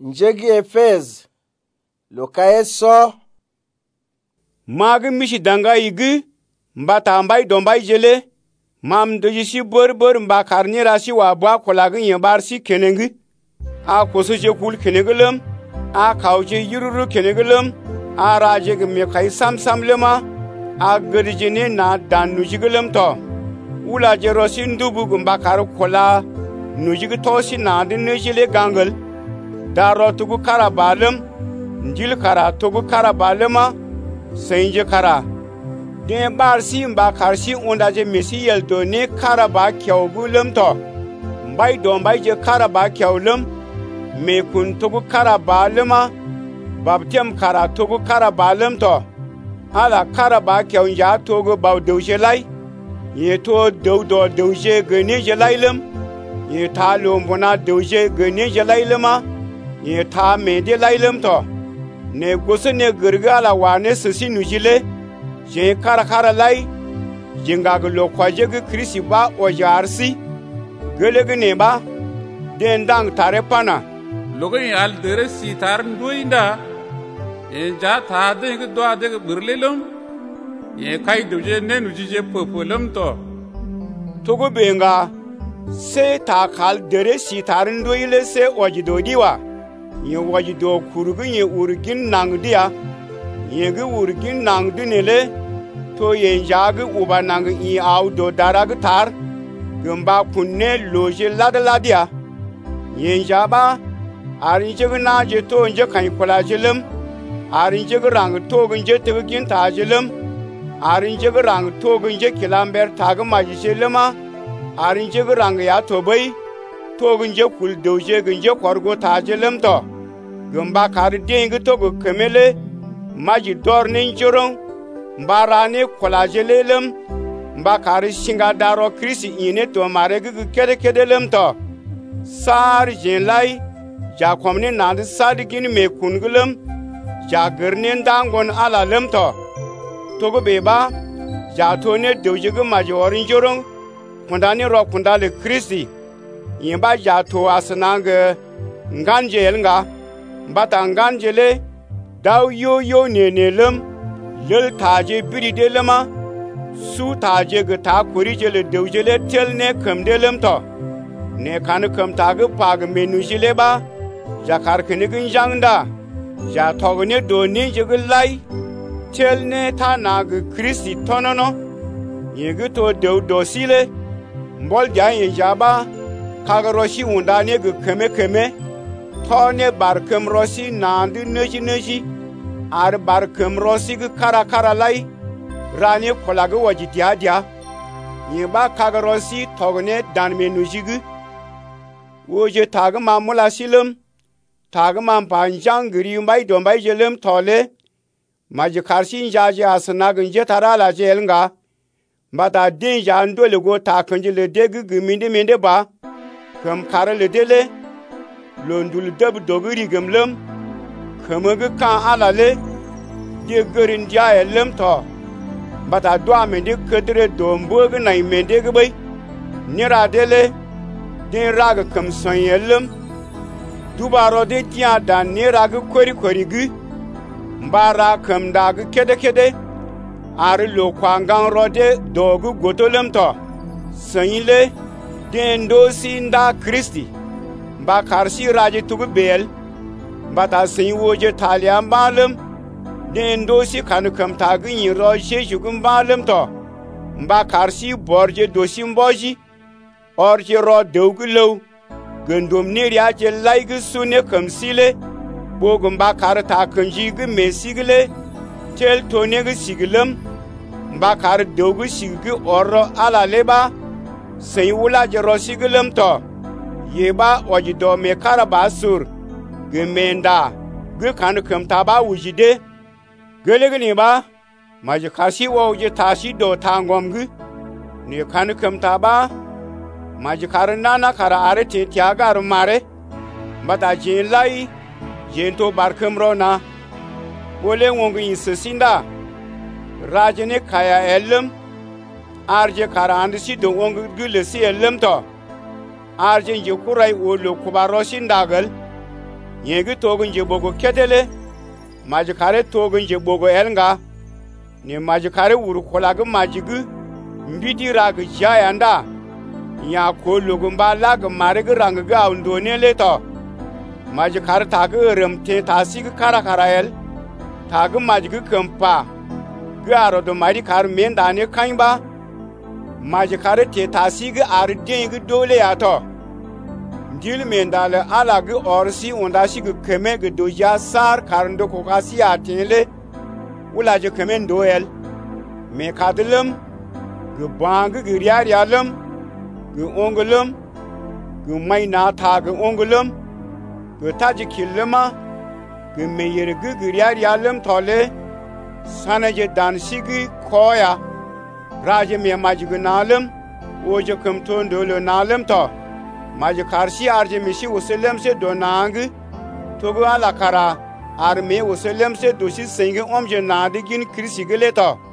njegi Efez lokaye so magi mishi danga igi mbata mbai dombai jele mam doji si bor mba karni rasi wa bwa kolagi yebar si kenengi a koso je kul kenegulum a kauje yururu kenegulum a raje gme kai sam lema a gurjine na danu jigulum to ula je rosi ndubu gumba kar kola nujigi tosi na din jele gangal daro tugu karabalum njil kara tugu karabalema senje kara den bar si mba karsi ondaje mesi yelto ne karaba kyawgulum to mbai dombai je karaba kyawlum me kun tugu karabalema babtem kara tugu karabalum to ala karaba kyawja tugu baw dewje lay ye to do dewje gene je laylum ye ta lombona dewje gene je layluma ye ta me de laylum to ne gosu ne gurgala wane sisi nujile je kara lay jinga glo kwaje gu krisi ba ojarsi gelege ne ba den dang tare pana logoy al dere sitar ndoinda e ja ta de gu do ade gu burlelum ye kai duje ne nujije popolum to go benga se ta kal dere sitar ndoile se ojidodiwa ye wajido kurugu ye urgin nangdia ye gu urgin nangdinele to ye jagu uba nang i audo darag tar gumba kunne loje ladladia ye jaba arinje na je to nje kan kolajelum arinje rang to gunje tugin tajelum arinje rang to gunje kilamber tag majiseluma arinje rang ya to bai to gunje kul doje gunje korgo tajelum to gumba kar ding to gu kemele maji dornin jorong mbarane kolajelelum mba kar singa daro krisi ine to mare gu kede to sar jenlai ja komne nand sadigin me kungulum ja gernen dangon alalum to go beba ja to ne doje gu maji orin jorong kundani ro kundale krisi yimba ja to asnanga nganje nga mbata nganjele daw yo nenelum lel taje biri delama su taje ga ta kuri jele dewjele tel ne kamdelum to ne kan kam taga pag menu jile ba jakar kinigin jangda ja togne do ni jigulai tel ne ta nag kristi tonono yegu to dew dosile mbol jaye jaba kagaroshi undane gu keme tone barkem rosi nandu neji ar barkem rosi gu kara lay rani kolagu waji dia yeba kagarosi togne danme nujigu woje tagma mula silum tagma panjang gri mbai dombai jelum tole maji karsin jaje asna gunje tarala jelnga mata din jan dole go takanjile degu minde ba kam karale dele londul dab doguri gemlum kamaga kan alale de gerin jaye lem to bata doa mende kedre dombog nay mende gbai nira dele den raga kam sanyelum dubaro de tia dan nira ga kori gu mbara kam dag kede ar lo kwangan rode dogu gotolem to sanyile den dosinda kristi ba karsi raje tugu bel bata sin woje talian balum den dosi kanu kam tagin roje jugun balum to ba karsi borje dosim boji orje ro dawgulo gandom ne ya je laigu sune kam sile bogum ba kar ta kanji gu mesigle tel tone gu sigilum ba kar dawgu sigi orro ala leba sin wula je ro sigilum to yeba wajido me karaba sur gemenda ge kan kam taba wujide gelegni ba maji kasi wuje tashi do tangom gu ne kan kam taba maji karna na kara arete tiagar mare mata jin lai jento barkam rona wole wongu insinda rajene kaya elum arje kara andisi do wongu gulesi elum to arjen je kurai wolo kubaroshin dagal yegi togun je bogo ketele maji kare togun je bogo elnga ne maji kare wuru kolaga majigu mbidi raga jayanda ya ko lugum ba laga marga ranga ga undone leto maji kare taga remte tasig kara karael taga majigu kampa garo do mari kar mendane kaimba maji kare te tasig ardengi dole yato dil mendale alaga orsi ondashi gu keme gu doja sar karndo kokasi atele ulaje kemen doel me kadlum gu bang gu riyariyalum gu ongulum gu mayna ta gu ongulum gu taji killuma gu meyir gu riyariyalum tole sanaje dansigi koya raje me majigu nalum oje kumton dolo nalum to maji karshi arje mishi usulem se donang togo ala kara arme usulem se doshi senge omje nadigin krisigeleto